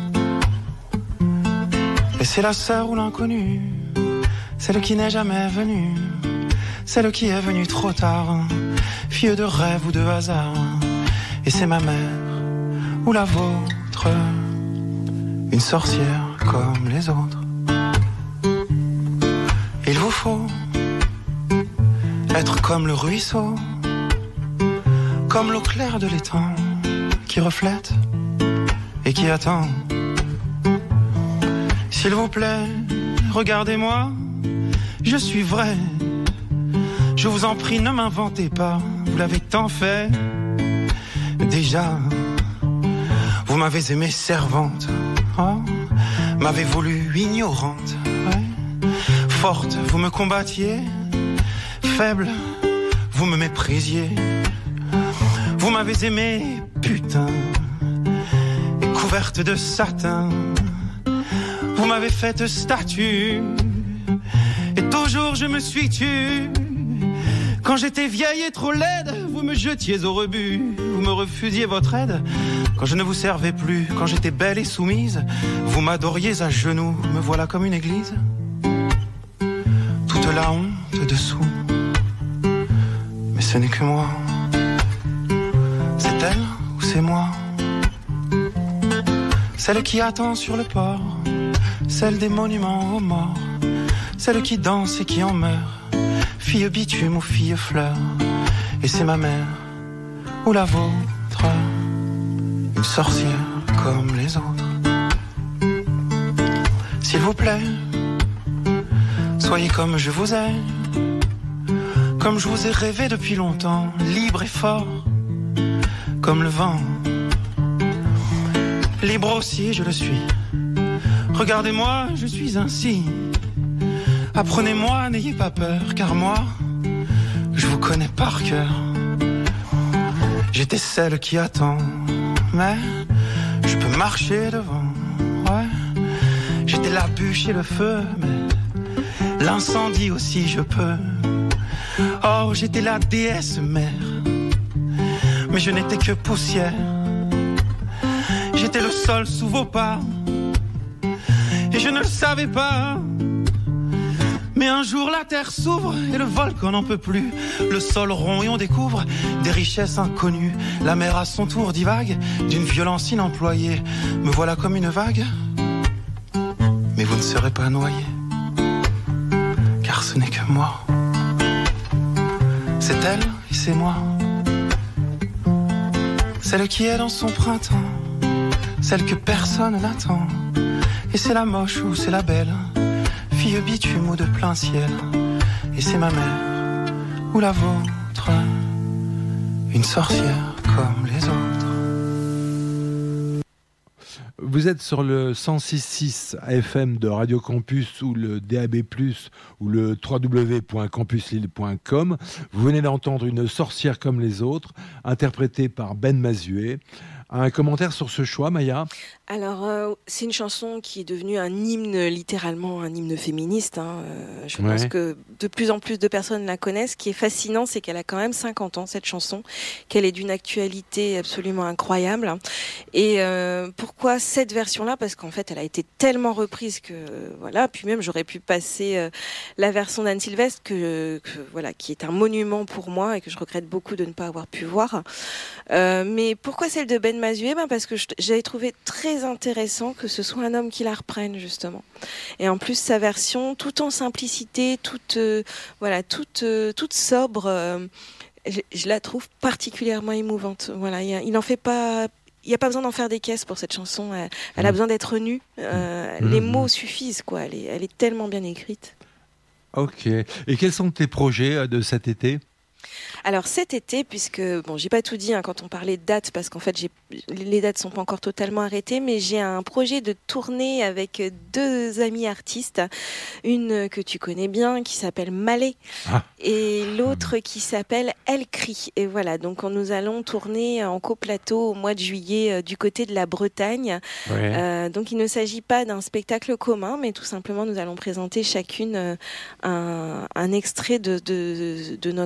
Et c'est la sœur ou l'inconnue, celle qui n'est jamais venue, celle qui est venue trop tard, fille de rêve ou de hasard. et c'est ma mère ou la vôtre, une sorcière comme les autres. Il vous faut être comme le ruisseau, comme l'eau claire de l'étang qui reflète et qui attend. S'il vous plaît, regardez-moi, je suis vrai. Je vous en prie, ne m'inventez pas, vous l'avez tant fait. Déjà, vous m'avez aimée servante, oh, m'avez voulu ignorante, ouais. Forte, vous me combattiez, faible, vous me méprisiez. Vous m'avez aimée, putain, et couverte de satin. Vous m'avez faite statue, et toujours je me suis tue. Quand j'étais vieille et trop laide, vous me jetiez au rebut. Vous me refusiez votre aide. Quand je ne vous servais plus, quand j'étais belle et soumise, vous m'adoriez à genoux. Me voilà comme une église, toute la honte dessous. Mais ce n'est que moi. C'est elle ou c'est moi? Celle qui attend sur le port, celle des monuments aux morts, celle qui danse et qui en meurt, fille bitume ou fille fleur. Et c'est ma mère ou la vôtre, une sorcière comme les autres. S'il vous plaît, soyez comme je vous aime, comme je vous ai rêvé depuis longtemps, libre et fort, comme le vent. Libre aussi, je le suis. Regardez-moi, je suis ainsi. Apprenez-moi, n'ayez pas peur, car moi, je vous connais par cœur. J'étais celle qui attend, mais je peux marcher devant, ouais. J'étais la bûche et le feu, mais l'incendie aussi je peux. Oh, j'étais la déesse mère, mais je n'étais que poussière. J'étais le sol sous vos pas, et je ne le savais pas. Mais un jour la terre s'ouvre et le volcan n'en peut plus. Le sol rond et on découvre des richesses inconnues. La mer à son tour divague d'une violence inemployée. Me voilà comme une vague, mais vous ne serez pas noyé, car ce n'est que moi. C'est elle et c'est moi, celle qui est dans son printemps, celle que personne n'attend. Et c'est la moche ou c'est la belle, fille bitume ou de plein ciel. Et c'est ma mère ou la vôtre, une sorcière comme les autres. Vous êtes sur le cent six virgule six F M de Radio Campus ou le D A B plus, ou le w w w point campus lille point com. Vous venez d'entendre Une sorcière comme les autres, interprétée par Ben Mazué. Un commentaire sur ce choix, Maya? Alors, euh, c'est une chanson qui est devenue un hymne, littéralement un hymne féministe. Hein. Euh, je ouais. pense que de plus en plus de personnes la connaissent. Ce qui est fascinant, c'est qu'elle a quand même cinquante ans, cette chanson, qu'elle est d'une actualité absolument incroyable. Et euh, pourquoi cette version-là? Parce qu'en fait, elle a été tellement reprise que, euh, voilà, puis même j'aurais pu passer euh, la version d'Anne Sylvestre, que, que, voilà, qui est un monument pour moi et que je regrette beaucoup de ne pas avoir pu voir. Euh, mais pourquoi celle de Ben Mazué? Ben parce que j'avais trouvé très intéressant que ce soit un homme qui la reprenne, justement. Et en plus, sa version, tout en simplicité, toute, euh, voilà, toute, euh, toute sobre, euh, je, je la trouve particulièrement émouvante. Voilà, il n'en fait pas... Il n'y a pas besoin d'en faire des caisses pour cette chanson. Elle, elle a besoin d'être nue. Euh, mmh. Les mots suffisent, quoi. Elle est, elle est tellement bien écrite. Ok. Et quels sont tes projets de cet été ? Alors cet été, puisque bon, j'ai pas tout dit hein, quand on parlait de dates, parce qu'en fait j'ai, les dates sont pas encore totalement arrêtées, mais j'ai un projet de tournée avec deux amis artistes, une que tu connais bien qui s'appelle Malé ah. et l'autre qui s'appelle Elle Crie. Et voilà, donc nous allons tourner en coplateau au mois de juillet euh, du côté de la Bretagne. Ouais. Euh, donc il ne s'agit pas d'un spectacle commun, mais tout simplement nous allons présenter chacune euh, un, un extrait de, de, de notre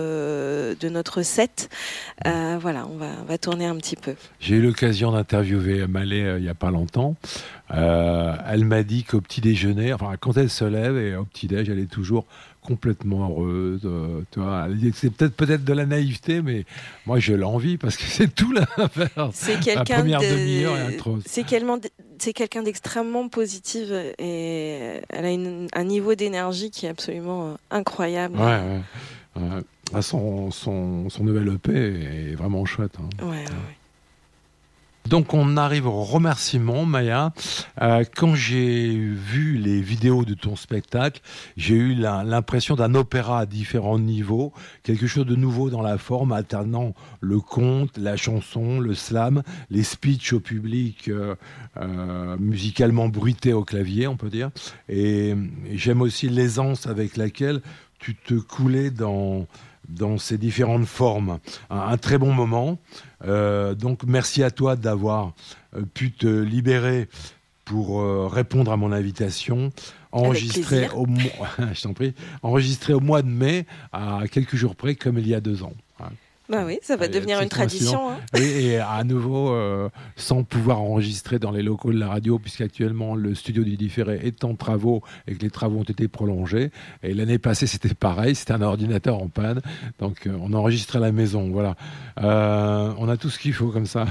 euh, de notre set. Euh, voilà, on va, on va tourner un petit peu. J'ai eu l'occasion d'interviewer Malé euh, il n'y a pas longtemps. Euh, elle m'a dit qu'au petit déjeuner, enfin quand elle se lève et au petit déj, elle est toujours complètement heureuse. Euh, tu vois, elle dit que c'est peut-être peut-être de la naïveté, mais moi je l'envie parce que c'est tout là à faire. C'est quelqu'un la première de... demi-heure est atroce. C'est quelqu'un, c'est quelqu'un d'extrêmement positif et elle a une, un niveau d'énergie qui est absolument incroyable. Ouais, ouais. ouais. Ah, son, son, son nouvel E P est vraiment chouette. Hein. Ouais, ouais, ouais. Donc on arrive au remerciement, Maya. Euh, quand j'ai vu les vidéos de ton spectacle, j'ai eu la, l'impression d'un opéra à différents niveaux, quelque chose de nouveau dans la forme, alternant le conte, la chanson, le slam, les speeches au public, euh, euh, musicalement bruités au clavier, on peut dire. Et, et j'aime aussi l'aisance avec laquelle tu te coulais dans... dans ces différentes formes. Un, un très bon moment. Euh, donc, merci à toi d'avoir euh, pu te libérer pour euh, répondre à mon invitation. Enregistré au, mois, je t'en prie, enregistré au mois de mai, à quelques jours près, comme il y a deux ans. Bah oui, ça va Allez, devenir une tradition. Hein. Oui, et à nouveau, euh, sans pouvoir enregistrer dans les locaux de la radio, puisqu'actuellement le studio du Différé est en travaux et que les travaux ont été prolongés. Et l'année passée, c'était pareil, c'était un ordinateur en panne. Donc, euh, on enregistrait à la maison. Voilà. Euh, on a tout ce qu'il faut comme ça.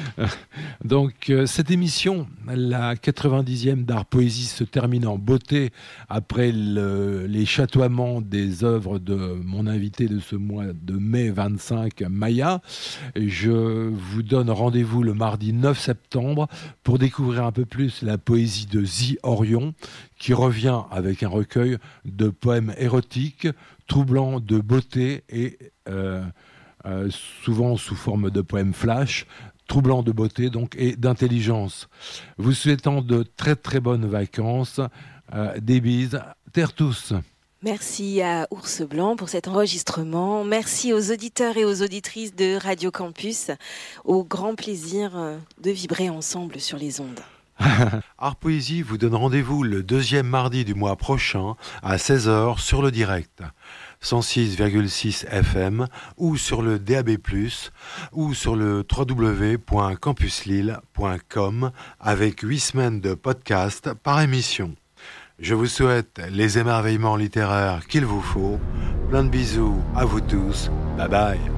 Donc, euh, cette émission, la quatre-vingt-dixième d'Art Poésie, se termine en beauté après le, les chatoiements des œuvres de mon invité de ce mois de mai vingt-cinq, Maya. Je vous donne rendez-vous le mardi neuf septembre pour découvrir un peu plus la poésie de Zi Orion, qui revient avec un recueil de poèmes érotiques, troublants de beauté et euh, euh, souvent sous forme de poèmes flash, troublants de beauté donc et d'intelligence. Vous souhaitant de très très bonnes vacances, euh, des bises, terre tous. Merci à Ours Blanc pour cet enregistrement. Merci aux auditeurs et aux auditrices de Radio Campus. Au grand plaisir de vibrer ensemble sur les ondes. Art Poésie vous donne rendez-vous le deuxième mardi du mois prochain à seize heures sur le direct. cent six virgule six F M ou sur le D A B plus, ou sur le w w w point campus lille point com avec huit semaines de podcast par émission. Je vous souhaite les émerveillements littéraires qu'il vous faut. Plein de bisous à vous tous. Bye bye.